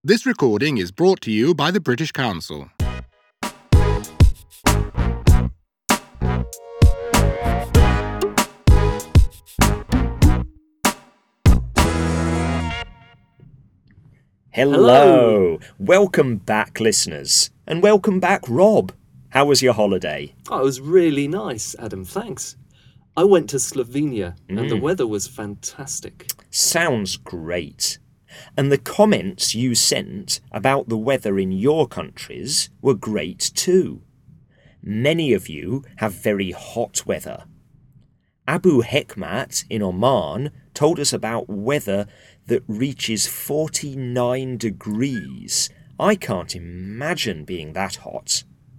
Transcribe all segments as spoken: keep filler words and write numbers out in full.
This recording is brought to you by the British Council. Hello! Welcome back, listeners. And welcome back, Rob. How was your holiday? Oh, it was really nice, Adam, thanks. I went to Slovenia and Mm. the weather was fantastic. Sounds great. And the comments you sent about the weather in your countries were great too. Many of you have very hot weather. Abu Hekmat in Oman told us about weather that reaches forty-nine degrees. I can't imagine being that hot.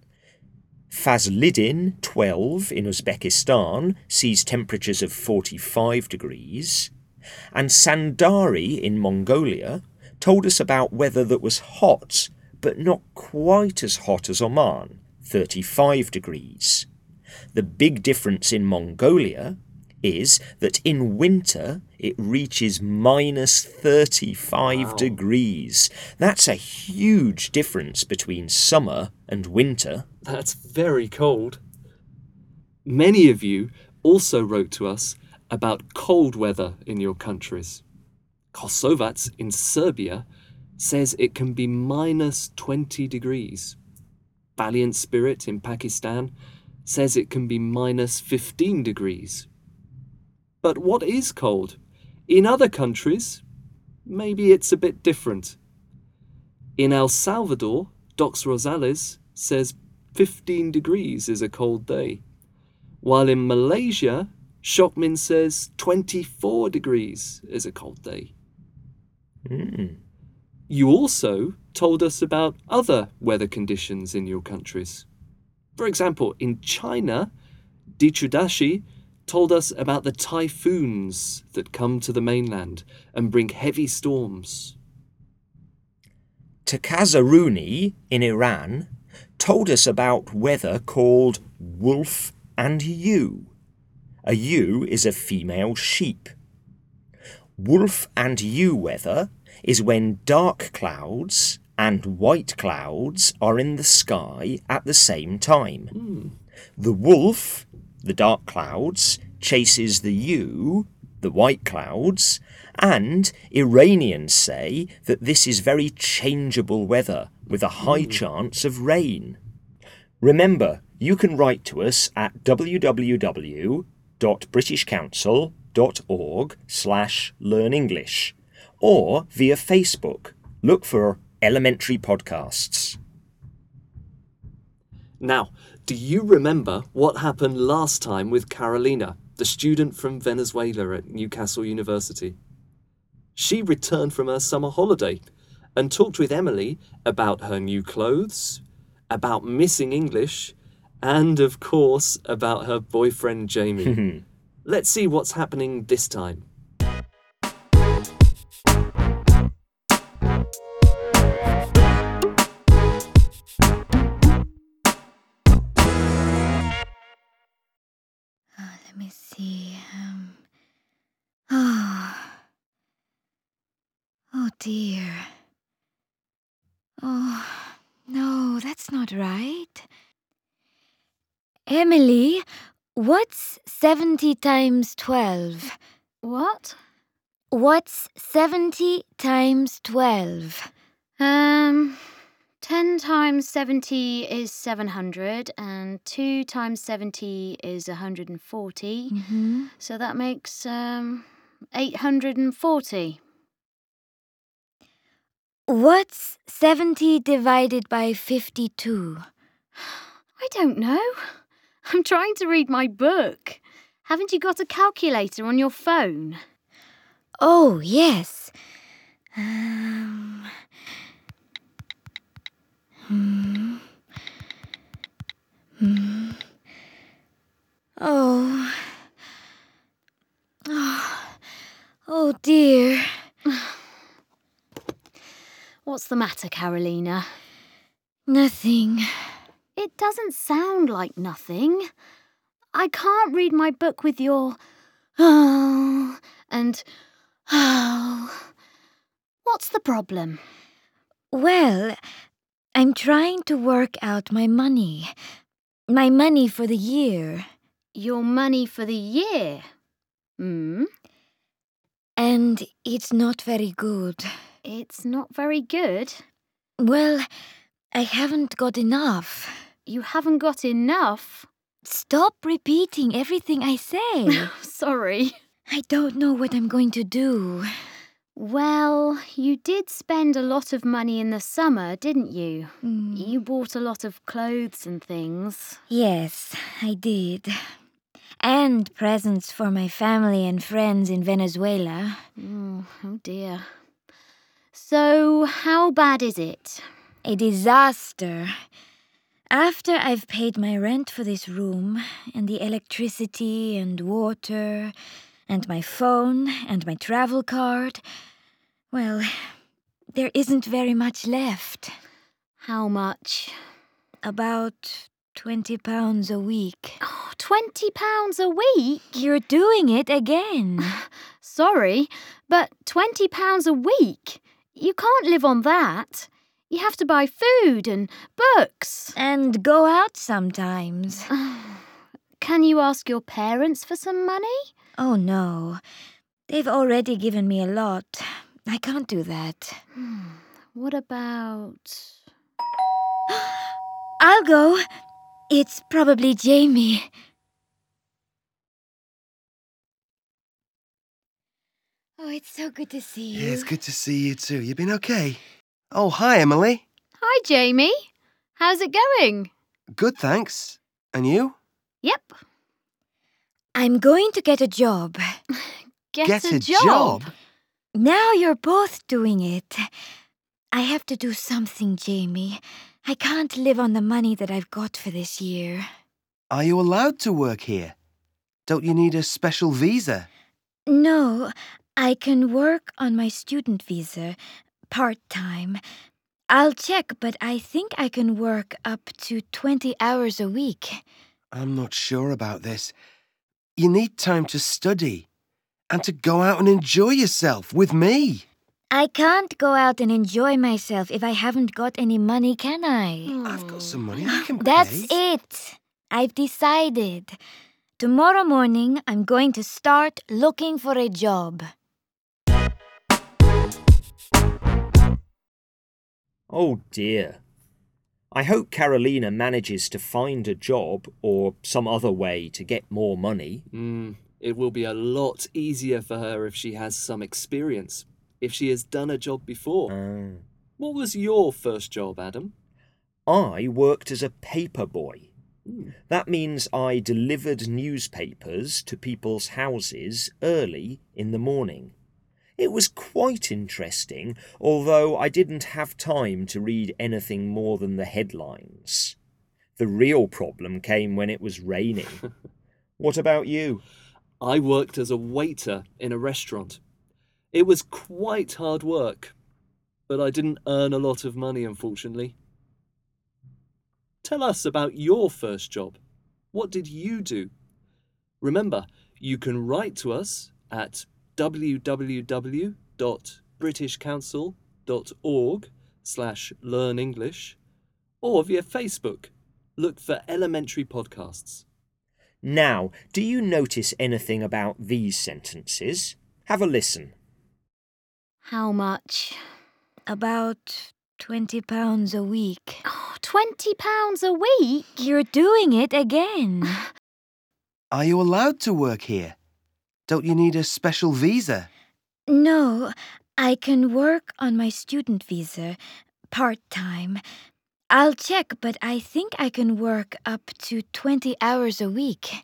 Fazlidin, twelve, in Uzbekistan, sees temperatures of forty-five degrees. And Sandari in Mongolia told us about weather that was hot, but not quite as hot as Oman, thirty-five degrees. The big difference in Mongolia is that in winter it reaches minus thirty-five Wow. degrees. That's a huge difference between summer and winter. That's very cold. Many of you also wrote to us about cold weather in your countries. Kosovac in Serbia says it can be minus twenty degrees. Valiant Spirit in Pakistan says it can be minus fifteen degrees. But what is cold? In other countries, maybe it's a bit different. In El Salvador, Docs Rosales says fifteen degrees is a cold day, while in Malaysia, Shockmin says twenty-four degrees is a cold day. Mm. You also told us about other weather conditions in your countries. For example, in China, Dichudashi told us about the typhoons that come to the mainland and bring heavy storms. Takazaruni in Iran told us about weather called wolf and ewe. A ewe is a female sheep. Wolf and ewe weather is when dark clouds and white clouds are in the sky at the same time. Mm. The wolf, the dark clouds, chases the ewe, the white clouds, and Iranians say that this is very changeable weather with a high Mm. chance of rain. Remember, you can write to us at w w w dot british council dot org slash learn english or via Facebook. Look for Elementary Podcasts. Now, do you remember what happened last time with Carolina, the student from Venezuela at Newcastle University? She returned from her summer holiday and talked with Emily about her new clothes, about missing English, and of course about her boyfriend Jamie. Let's see what's happening this time. Uh, let me see. Um, oh. oh dear. Oh, no, that's not right. Emily, what's seventy times twelve? What? What's seventy times twelve? Um, ten times seventy is seven hundred, and two times seventy is one hundred forty. Mm-hmm. So that makes um eight hundred forty. What's seventy divided by fifty-two? I don't know. I'm trying to read my book. Haven't you got a calculator on your phone? Oh, yes. Um... Hmm. Hmm. Oh. Oh. Oh, dear. What's the matter, Carolina? Nothing. It doesn't sound like nothing. I can't read my book with your oh and oh. What's the problem? Well, I'm trying to work out my money. My money for the year. Your money for the year? Hmm? And it's not very good. It's not very good. Well, I haven't got enough. You haven't got enough? Stop repeating everything I say. Sorry. I don't know what I'm going to do. Well, you did spend a lot of money in the summer, didn't you? Mm. You bought a lot of clothes and things. Yes, I did. And presents for my family and friends in Venezuela. Oh, oh dear. So, how bad is it? A disaster. After I've paid my rent for this room, and the electricity and water, and my phone, and my travel card, well, there isn't very much left. How much? About twenty pounds a week. Oh, twenty pounds a week? You're doing it again. Sorry, but twenty pounds a week? You can't live on that. You have to buy food and books. And go out sometimes. Can you ask your parents for some money? Oh, no. They've already given me a lot. I can't do that. What about... I'll go. It's probably Jamie. Oh, it's so good to see you. Yeah, it's good to see you too. You been okay? Oh, hi, Emily. Hi, Jamie. How's it going? Good, thanks. And you? Yep. I'm going to get a job. Get, Get a, a job. job? Now you're both doing it. I have to do something, Jamie. I can't live on the money that I've got for this year. Are you allowed to work here? Don't you need a special visa? No, I can work on my student visa, part-time. I'll check, but I think I can work up to twenty hours a week. I'm not sure about this. You need time to study and to go out and enjoy yourself with me. I can't go out and enjoy myself if I haven't got any money, can I? I've got some money I can pay. That's it. I've decided. Tomorrow morning, I'm going to start looking for a job. Oh dear. I hope Carolina manages to find a job or some other way to get more money. Mm, it will be a lot easier for her if she has some experience, if she has done a job before. Ah. What was your first job, Adam? I worked as a paper boy. Mm. That means I delivered newspapers to people's houses early in the morning. It was quite interesting, although I didn't have time to read anything more than the headlines. The real problem came when it was raining. What about you? I worked as a waiter in a restaurant. It was quite hard work, but I didn't earn a lot of money, unfortunately. Tell us about your first job. What did you do? Remember, you can write to us at www.britishcouncil.org slash learn English or via Facebook. Look for Elementary Podcasts. Now, do you notice anything about these sentences? Have a listen. How much? About twenty pounds a week. Oh, twenty pounds a week? You're doing it again. Are you allowed to work here? Don't you need a special visa? No, I can work on my student visa, part-time. I'll check, but I think I can work up to twenty hours a week.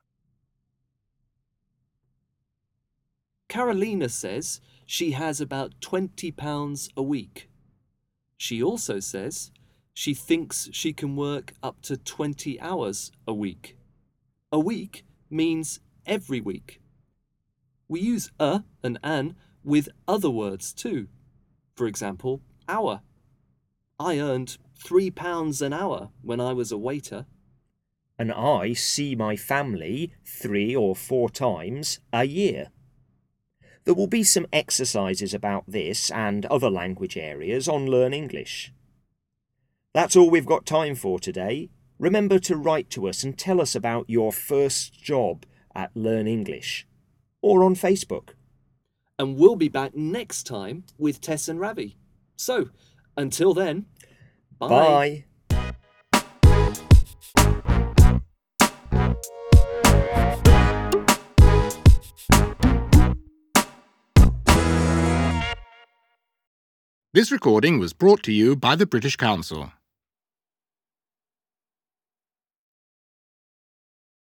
Carolina says she has about twenty pounds a week. She also says she thinks she can work up to twenty hours a week. A week means every week. We use a and an with other words too. For example, hour. I earned three pounds an hour when I was a waiter. And I see my family three or four times a year. There will be some exercises about this and other language areas on Learn English. That's all we've got time for today. Remember to write to us and tell us about your first job at Learn English or on Facebook. And we'll be back next time with Tess and Ravi. So, until then, bye. Bye. This recording was brought to you by the British Council.